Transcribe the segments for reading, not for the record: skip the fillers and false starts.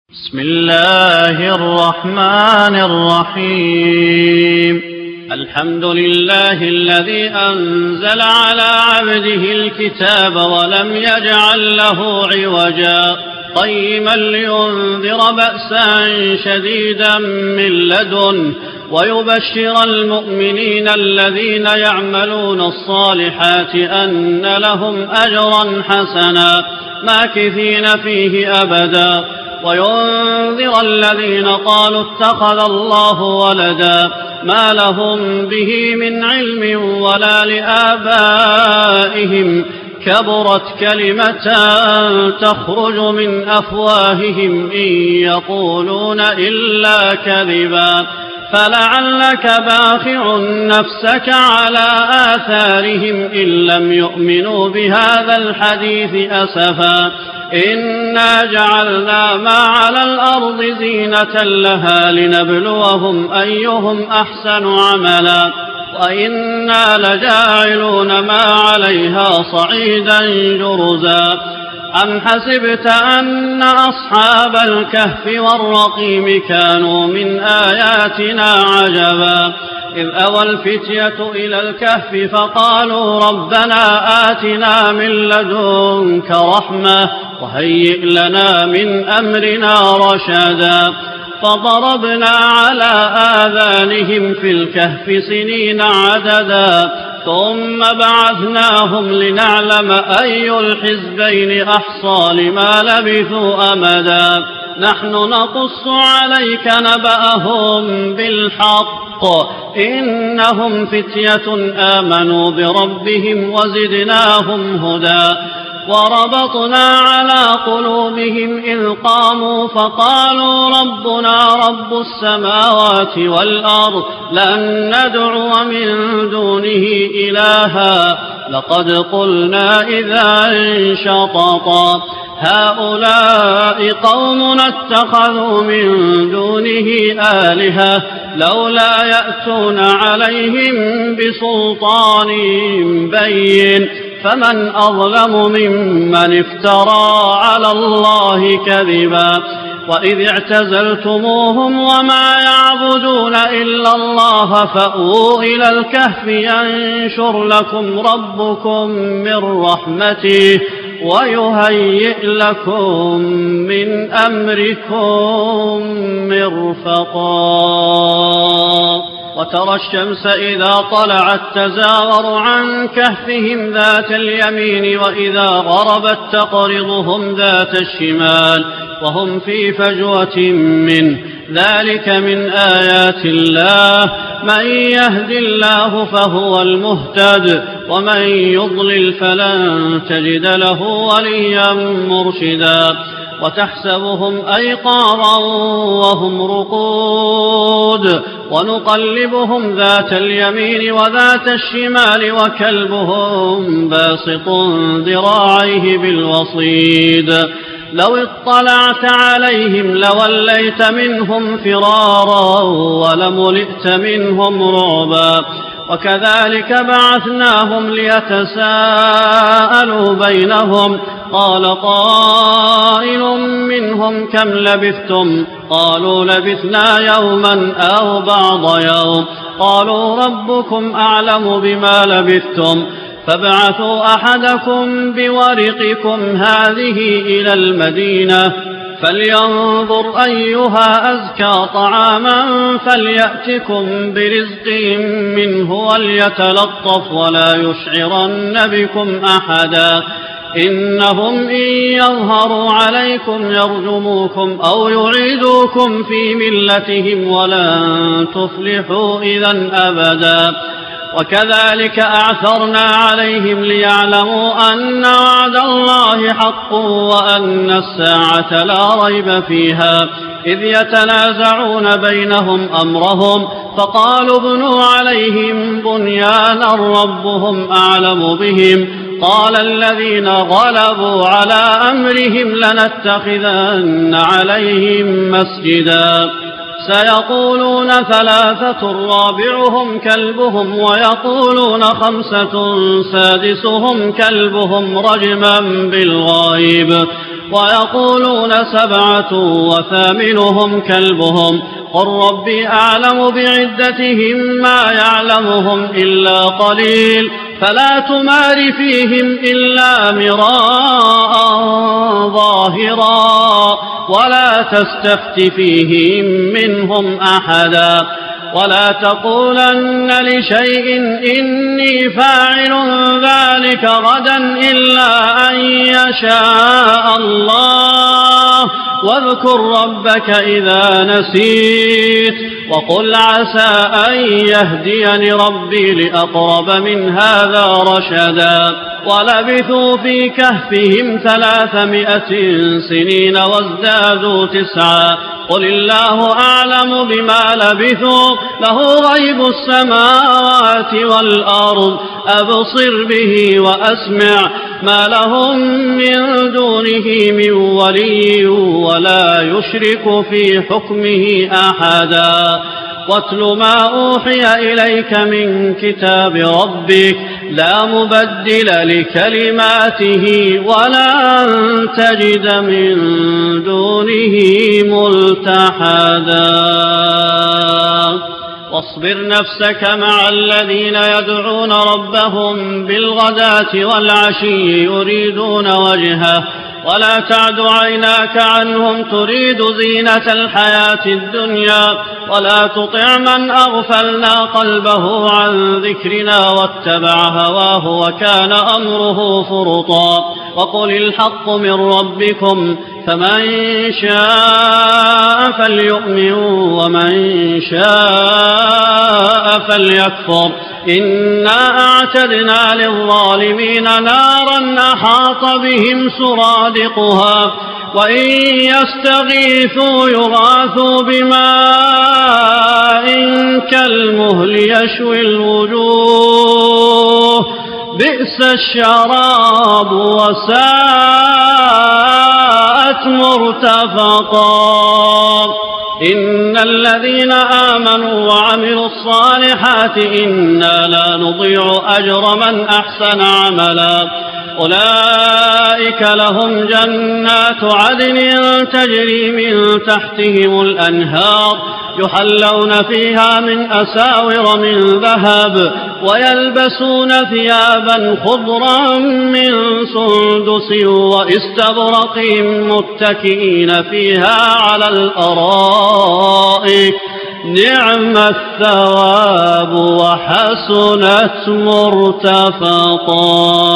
بسم الله الرحمن الرحيم. الحمد لله الذي أنزل على عبده الكتاب ولم يجعل له عوجا قيما لينذر بأسا شديدا من لدنه ويبشر المؤمنين الذين يعملون الصالحات أن لهم أجرا حسنا ماكثين فيه أبدا وينذر الذين قالوا اتخذ الله ولدا ما لهم به من علم ولا لآبائهم كبرت كلمة تخرج من أفواههم إن يقولون إلا كذبا فلعلك باخع نفسك على آثارهم إن لم يؤمنوا بهذا الحديث أسفا إنا جعلنا ما على الأرض زينة لها لنبلوهم أيهم أحسن عملا وإنا لجاعلون ما عليها صعيدا جرزا أم حسبت أن أصحاب الكهف والرقيم كانوا من آياتنا عجبا إذ أوى الفتية إلى الكهف فقالوا ربنا آتنا من لدنك رحمة وهيئ لنا من أمرنا رشدا فضربنا على آذانهم في الكهف سنين عددا ثم بعثناهم لنعلم أي الحزبين أحصى لما لبثوا أمدا نحن نقص عليك نبأهم بالحق إنهم فتية آمنوا بربهم وزدناهم هدى وربطنا على قلوبهم إذ قاموا فقالوا ربنا رب السماوات والأرض لن ندعو من دونه إلها لقد قلنا إذا شططا هؤلاء قوم اتخذوا من دونه آلهة لولا يأتون عليهم بسلطان بين فمن أظلم ممن افترى على الله كذبا وإذ اعتزلتموهم وما يعبدون إلا الله فأووا إلى الكهف ينشر لكم ربكم من رحمته ويهيئ لكم من أمركم مرفقا وترى الشمس إذا طلعت تزاور عن كهفهم ذات اليمين وإذا غربت تقرضهم ذات الشمال وهم في فجوة منه ذلك من آيات الله من يهد الله فهو المهتد ومن يضلل فلن تجد له وليا مرشدا وتحسبهم أيقاظا وهم رقود ونقلبهم ذات اليمين وذات الشمال وكلبهم باسط ذراعيه بالوصيد لو اطلعت عليهم لوليت منهم فرارا ولملئت منهم رعبا وكذلك بعثناهم ليتساءلوا بينهم قال قائل منهم كم لبثتم قالوا لبثنا يوما أو بعض يوم قالوا ربكم أعلم بما لبثتم فابعثوا أحدكم بورقكم هذه إلى المدينة فلينظر أيها أزكى طعاما فليأتكم برزق منه وليتلطف ولا يشعرن بكم أحدا إنهم إن يظهروا عليكم يرجموكم أو يعيدوكم في ملتهم ولن تفلحوا إذا أبدا وكذلك أعثرنا عليهم ليعلموا أن وعد الله حق وأن الساعة لا ريب فيها إذ يتنازعون بينهم أمرهم فقالوا ابنوا عليهم بنيانا ربهم أعلم بهم قال الذين غلبوا على أمرهم لنتخذن عليهم مسجدا سيقولون ثلاثة رابعهم كلبهم ويقولون خمسة سادسهم كلبهم رجما بالغيب ويقولون 7 وثامنهم كلبهم قل ربي أعلم بعدتهم ما يعلمهم إلا قليل فلا تمار فيهم إلا مراء ظاهرا ولا تستفت فيهم منهم أحدا ولا تقولن لشيء إني فاعل ذلك غدا إلا أن يشاء الله واذكر ربك إذا نسيت وقل عسى أن يهديني ربي لأقرب من هذا رشدا ولبثوا في كهفهم 300 سنين وازدادوا 9 قل الله أعلم بما لبثوا له غيب السماوات والأرض أبصر به وأسمع ما لهم من دونه من ولي ولا يشرك في حكمه أحدا واتل ما أوحي إليك من كتاب ربك لا مبدل لكلماته ولن تجد من دونه ملتحدا واصبر نفسك مع الذين يدعون ربهم بالغداة والعشي يريدون وجهه ولا تعد عيناك عنهم تريد زينة الحياة الدنيا ولا تطع من أغفلنا قلبه عن ذكرنا واتبع هواه وكان أمره فرطا وقل الحق من ربكم فمن شاء فليؤمن ومن شاء فليكفر إنا أعتدنا للظالمين نارا أحاط بهم سرادقها وإن يستغيثوا يغاثوا بماء كالمهل يشوي الوجوه بئس الشراب وساءت مرتفقا إن الذين آمنوا وعملوا الصالحات إنا لا نضيع أجر من أحسن عملا أولئك لهم جنات عدن تجري من تحتهم الأنهار يحلون فيها من أساور من ذهب ويلبسون ثيابا خضرا من سندس واستبرق متكئين فيها على الأرائك نعم الثواب وحسنت مرتفقا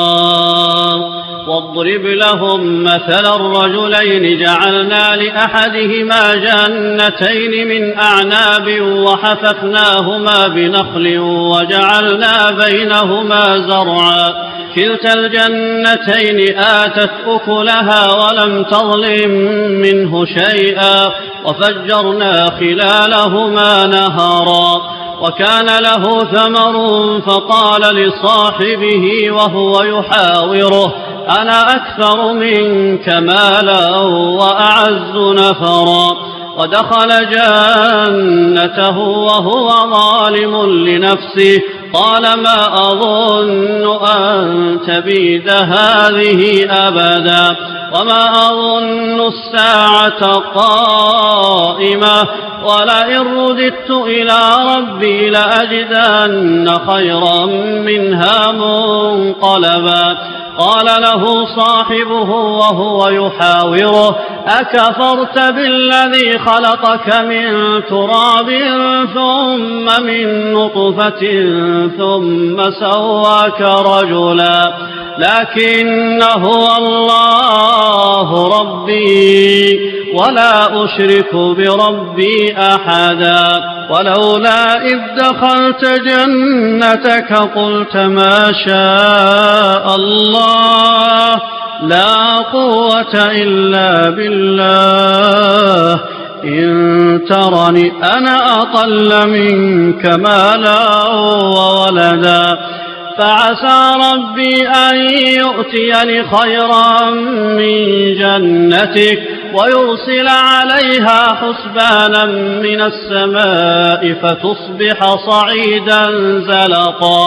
واضرب لهم مثل الرجلين جعلنا لأحدهما جنتين من أعناب وحففناهما بنخل وجعلنا بينهما زرعا كلتا الجنتين آتت أكلها ولم تظلم منه شيئا وفجرنا خلالهما نهرا وكان له ثمر فقال لصاحبه وهو يحاوره أنا أكثر منك مالا وأعز نفرا ودخل جنته وهو ظالم لنفسه قال ما أظن أن تبيد هذه أبدا وما أظن الساعة قائمة ولئن رددت إلى ربي لأجدن خيرا منها منقلبا قال له صاحبه وهو يحاوره أكفرت بالذي خلقك من تراب ثم من نطفة ثم سواك رجلا لكن هو الله ربي ولا أشرك بربي أحدا ولولا إذ دخلت جنتك قلت ما شاء الله لا قوة إلا بالله إن ترني أنا أقل منك مالا وولدا فعسى ربي أن يؤتيني خيرا من جنتك ويرسل عليها حسبانا من السماء فتصبح صعيدا زلقا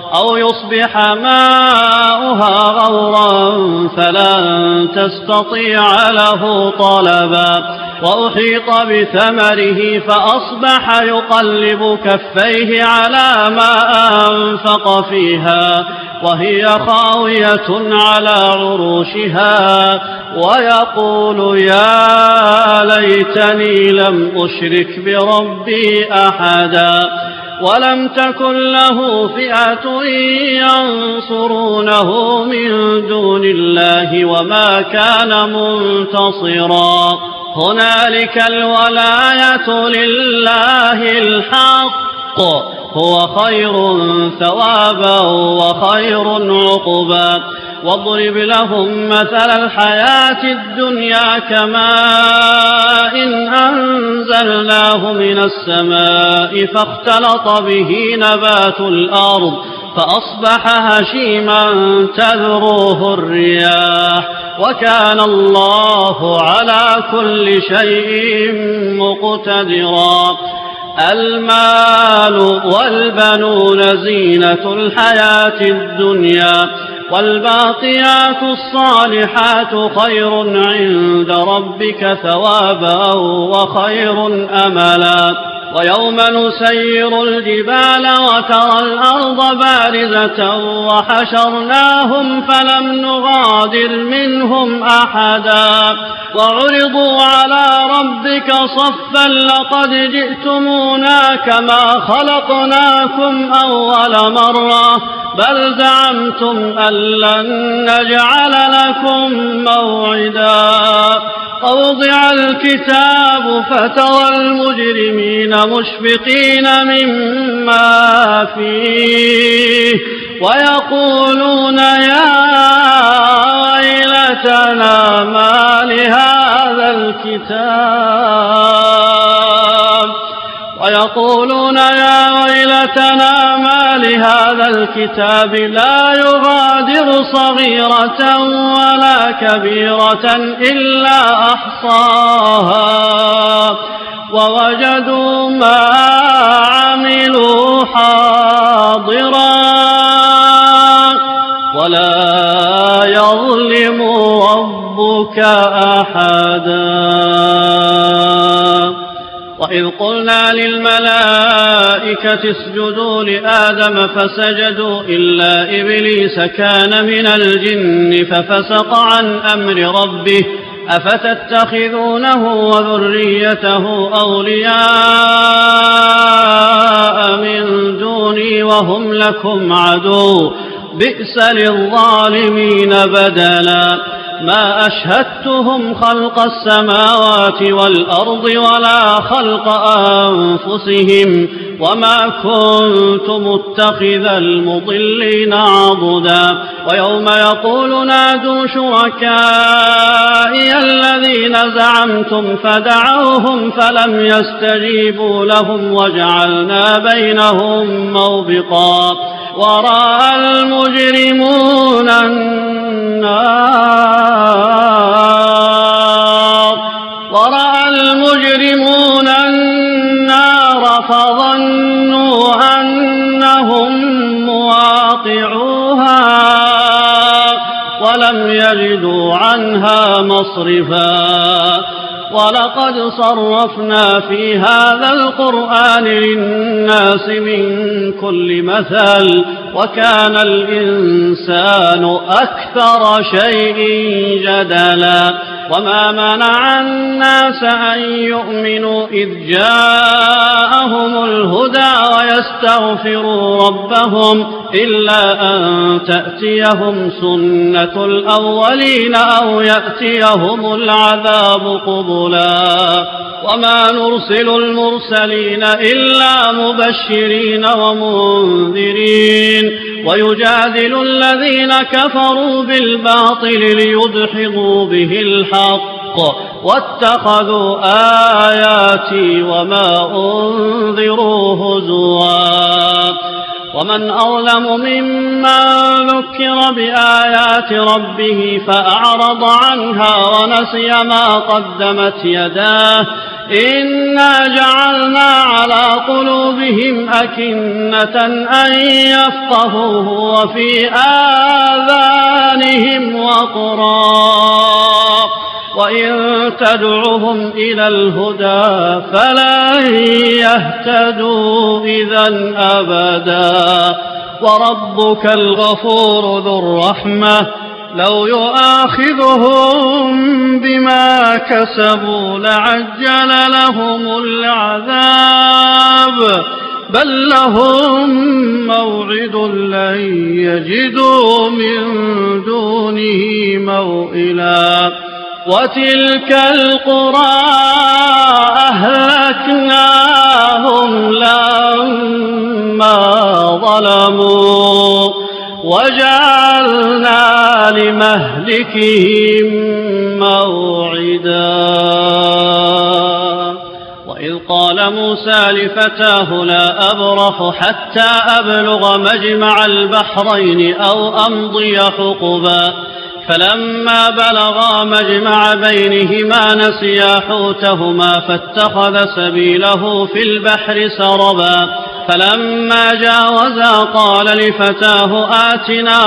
أو يصبح ماؤها غورا فلن تستطيع له طلبا وأحيط بثمره فأصبح يقلب كفيه على ما أنفق فيها وهي خاوية على عروشها ويقول يا ليتني لم أشرك بربي أحدا ولم تكن له فئة ينصرونه من دون الله وما كان منتصرا هنالك الولاية لله الحق هو خير ثوابا وخير عقبا واضرب لهم مثل الحياة الدنيا كماء أنزلناه من السماء فاختلط به نبات الأرض فأصبح هشيما تذروه الرياح وكان الله على كل شيء مقتدرا المال والبنون زينة الحياة الدنيا والباقيات الصالحات خير عند ربك ثوابا وخير أملا ويوم نسير الجبال وترى الأرض بارزة وحشرناهم فلم نغادر منهم أحدا وعرضوا على ربك صفا لقد جئتمونا كما خلقناكم أول مرة بل زعمتم أن لن نجعل لكم موعدا ووضع الكتاب فترى المجرمين مشفقين مما فيه ويقولون يا ويلتنا ما لهذا الكتاب لا يغادر صغيرة ولا كبيرة إلا أحصاها ووجدوا ما عملوا حاضرا ولا يظلم ربك أحدا وإذ قلنا للملائكة اسجدوا لآدم فسجدوا إلا إبليس كان من الجن ففسق عن أمر ربه أفتتخذونه وذريته أولياء من دوني وهم لكم عدو بئس للظالمين بدلا ما أشهدتهم خلق السماوات والأرض ولا خلق أنفسهم وما كنت متخذ المضلين عضدا ويوم يقول نادوا شركائي الذين زعمتم فدعوهم فلم يستجيبوا لهم وجعلنا بينهم موبقا ورأى المجرمون النار فظنوا أنهم مواقعوها ولم يجدوا عنها مصرفا ولقد صرفنا في هذا القرآن للناس من كل مثل وكان الإنسان أكثر شيء جدلا وما منع الناس أن يؤمنوا إذ جاءهم الهدى ويستغفروا ربهم إلا أن تأتيهم سنة الأولين أو يأتيهم العذاب قبلا وما نرسل المرسلين إلا مبشرين ومنذرين ويجادل الذين كفروا بالباطل ليدحضوا به الحق واتخذوا آياتي وما أنذروا هزوا ومن أظلم ممن ذكر بآيات ربه فأعرض عنها ونسي ما قدمت يداه إنا جعلنا على قلوبهم أكنة أن يفقهوه وفي آذانهم وقرا وإن تدعهم إلى الهدى فلن يهتدوا إذا أبدا وربك الغفور ذو الرحمة لو يؤاخذهم بما كسبوا لعجل لهم العذاب بل لهم موعد لن يجدوا من دونه موئلا وتلك القرى أهلكناهم لما ظلموا وجعلنا لمهلكهم موعدا وإذ قال موسى لفتاه لا أبرح حتى أبلغ مجمع البحرين أو أمضي حقبا فلما بلغا مجمع بينهما نسيا حوتهما فاتخذ سبيله في البحر سربا فلما جاوزا قال لفتاه آتنا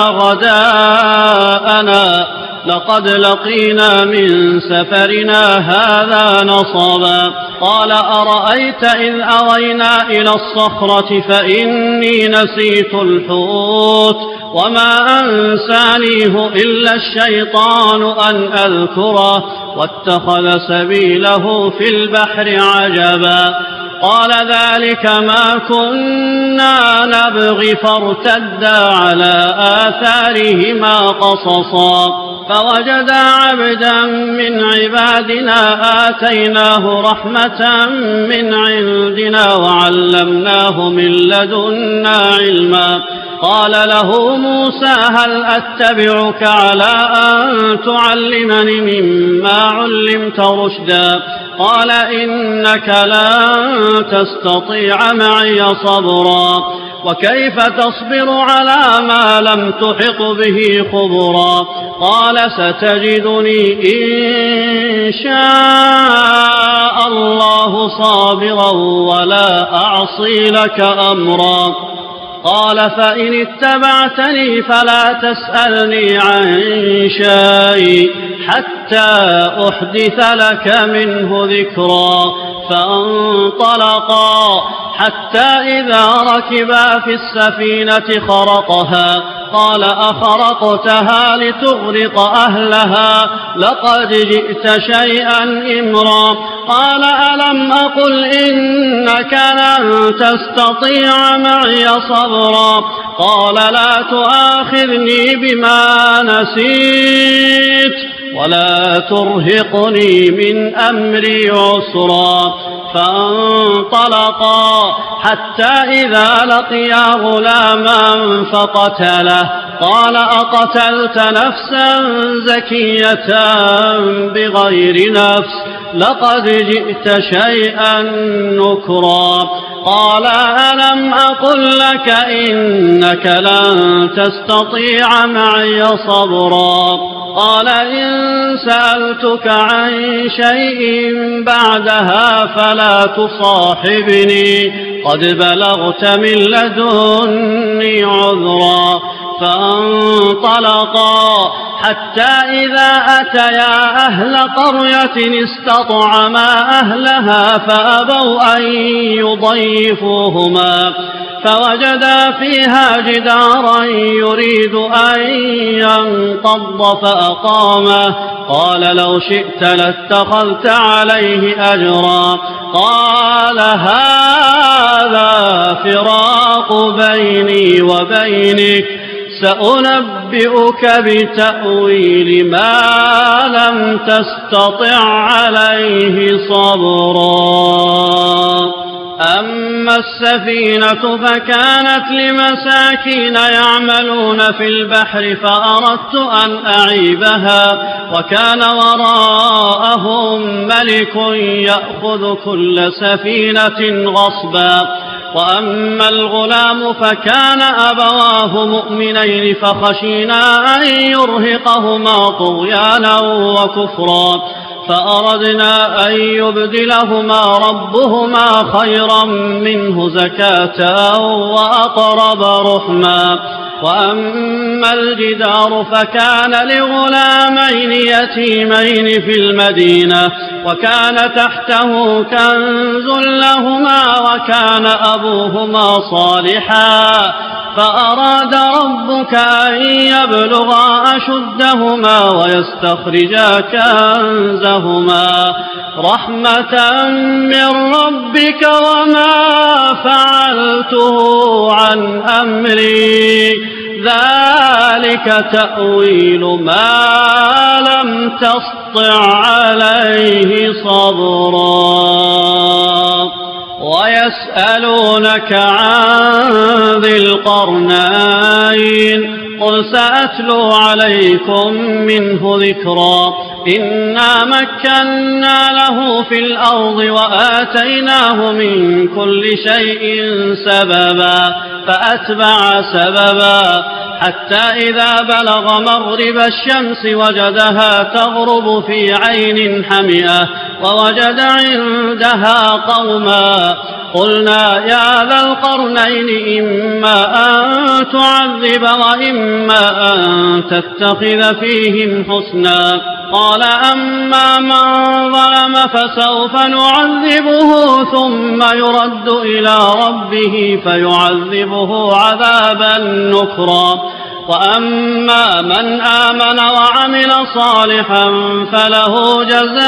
غداءنا لقد لقينا من سفرنا هذا نصبا قال أرأيت إذ أوينا إلى الصخرة فإني نسيت الحوت وما أنسانيه إلا الشيطان أن أذكره واتخذ سبيله في البحر عجبا قال ذلك ما كنا نبغي فارتدا على آثارهما قصصا فوجدا عبدا من عبادنا آتيناه رحمة من عندنا وعلمناه من لدنا علما قال له موسى هل أتبعك على أن تعلمني مما علمت رشدا قال إنك لن تستطيع معي صبرا وكيف تصبر على ما لم تحط به خبرا قال ستجدني إن شاء الله صابرا ولا أعصي لك أمرا قال فإن اتبعتني فلا تسألني عن شيء حتى أحدث لك منه ذكرا فانطلقا حتى إذا ركبا في السفينة خرقها قال أخرقتها لتغرق أهلها لقد جئت شيئا إمرا قال ألم أقل إنك لن تستطيع معي صبرا قال لا تؤاخذني بما نسيت ولا ترهقني من أمري عسرا فانطلقا حتى إذا لقيا غلاما فقتله قال أقتلت نفسا زكية بغير نفس لقد جئت شيئا نكرا قال ألم أقل لك إنك لن تستطيع معي صبرا قال إن سألتك عن شيء بعدها فلا تصاحبني قد بلغت من لدني عذرا فانطلقا حتى إذا أتيا أهل قرية استطعما أهلها فأبوا أن يضيفوهما فوجدا فيها جدارا يريد أن ينقض فأقامه قال لو شئت لاتخذت عليه أجرا قال هذا فراق بيني وبينك سأنبئك بتأويل ما لم تستطع عليه صبرا أما السفينة فكانت لمساكين يعملون في البحر فأردت أن أعيبها وكان وراءهم ملك يأخذ كل سفينة غصبا وأما الغلام فكان أبواه مؤمنين فخشينا أن يرهقهما طغيانا وكفرا فأردنا أن يبدلهما ربهما خيرا منه زكاة وأقرب رحما. وأما الجدار فكان لغلامين يتيمين في المدينة وكان تحته كنز لهما وكان أبوهما صالحا فأراد ربك أن يبلغا أشدهما ويستخرجا كنزهما رحمة من ربك وما فعلته عن أمري ذلك تأويل ما لم تسطع عليه صبرا. ويسألونك عن ذي القرنين قل سأتلو عليكم منه ذكرا. إنا مكنا له في الأرض وآتيناه من كل شيء سببا فأتبع سببا حتى إذا بلغ مغرب الشمس وجدها تغرب في عين حمئة ووجد عندها قوما قلنا يا ذا القرنين إما أن تعذب وإما أن تتخذ فيهم حسنا. قال أما من ظلم فسوف نعذبه ثم يرد إلى ربه فيعذبه عذابا نكرا. وأما من آمن وعمل صالحا فله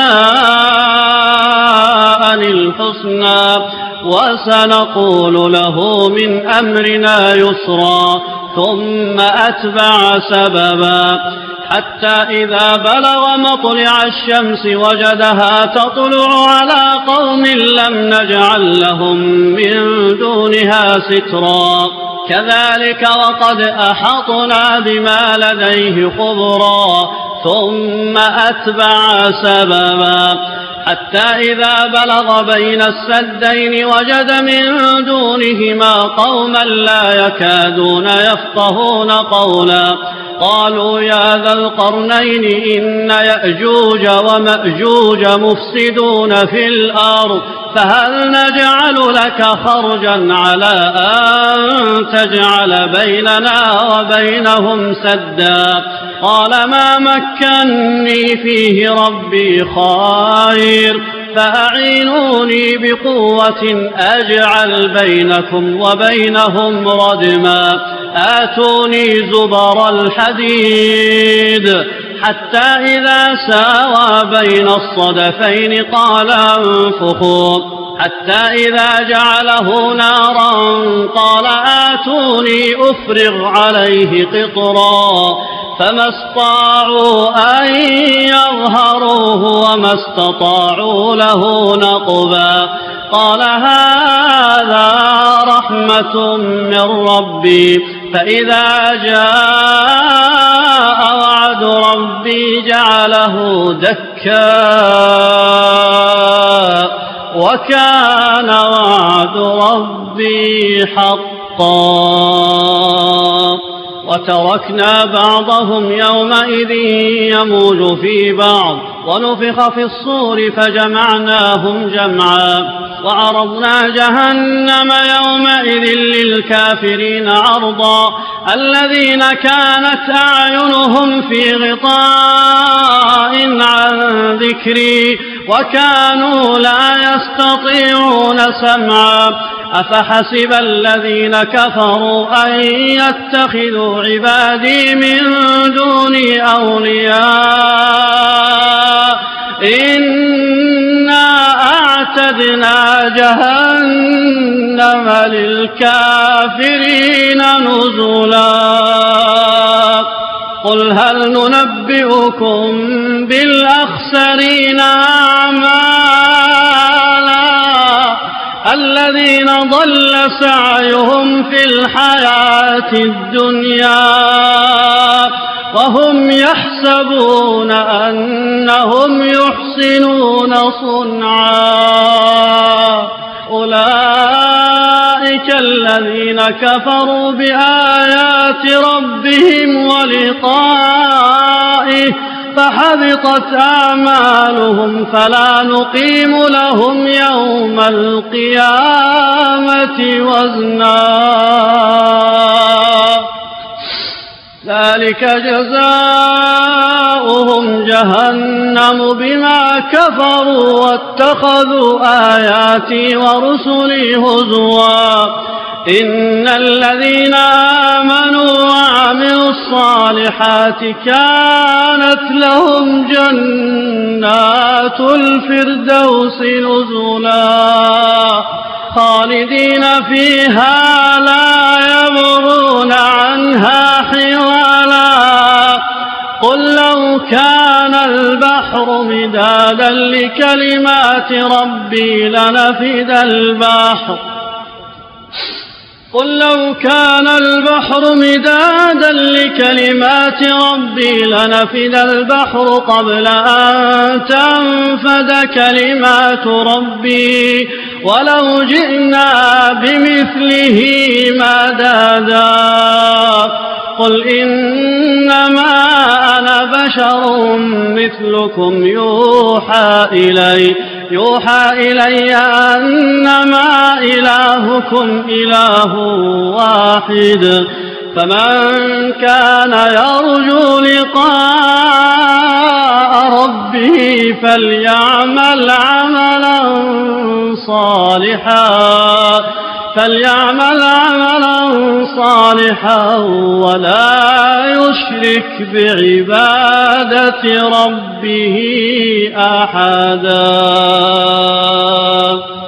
جزاء الحسنى وسنقول له من أمرنا يسرا. ثم أتبع سببا حتى إذا بلغ مطلع الشمس وجدها تطلع على قوم لم نجعل لهم من دونها سترا. كذلك وقد أحطنا بما لديه خبرا. ثم أتبع سببا حتى إذا بلغ بين السدين وجد من دونهما قوما لا يكادون يفقهون قولا. قالوا يا ذا القرنين إن يأجوج ومأجوج مفسدون في الأرض فهل نجعل لك خرجا على أن تجعل بيننا وبينهم سدا. قال ما مكني فيه ربي خير فأعينوني بقوة أجعل بينكم وبينهم ردما. آتوني زبر الحديد حتى إذا ساوى بين الصدفين قال انفخوا حتى إذا جعله نارا قال آتوني أفرغ عليه قطرا. فما استطاعوا أن يظهروه وما استطاعوا له نقبا. قال هذا رحمة من ربي فإذا جاء وعد ربي جعله دكا وكان وعد ربي حقا. وتركنا بعضهم يومئذ يموج في بعض ونفخ في الصور فجمعناهم جمعا. وعرضنا جهنم يومئذ للكافرين عرضا. الذين كانت أعينهم في غطاء عن ذكري وكانوا لا يستطيعون سمعا. أفحسب الذين كفروا أن يتخذوا عبادي من دوني أولياء إنا أعتدنا جهنم للكافرين نزلا. قل هل ننبئكم بالأخسرين أعمالا الذين ضل سعيهم في الحياة الدنيا وهم يحسبون أنهم يحسنون صنعا. أولئك الذين كفروا بآيات ربهم ولقائه فحبطت أعمالهم فلا نقيم لهم يوم القيامة وزنا ذلك جزاؤهم جهنم بما كفروا واتخذوا آياتي ورسلي هزوا إن الذين آمنوا وعملوا الصالحات كانت لهم جنات الفردوس نزلا خالدين فيها لا يبغون عنها حولا قل لو كان البحر مدادا لكلمات ربي لنفد البحر قل لو كان البحر مدادا لكلمات ربي لنفد البحر قبل أن تنفد كلمات ربي ولو جئنا بمثله مددا قل إنما أنا بشر مثلكم يوحى إلي أنما إلهكم إله واحد فمن كان يرجو لقاء ربه فليعمل عملا صالحا ولا يشرك بعبادة ربه أحدا.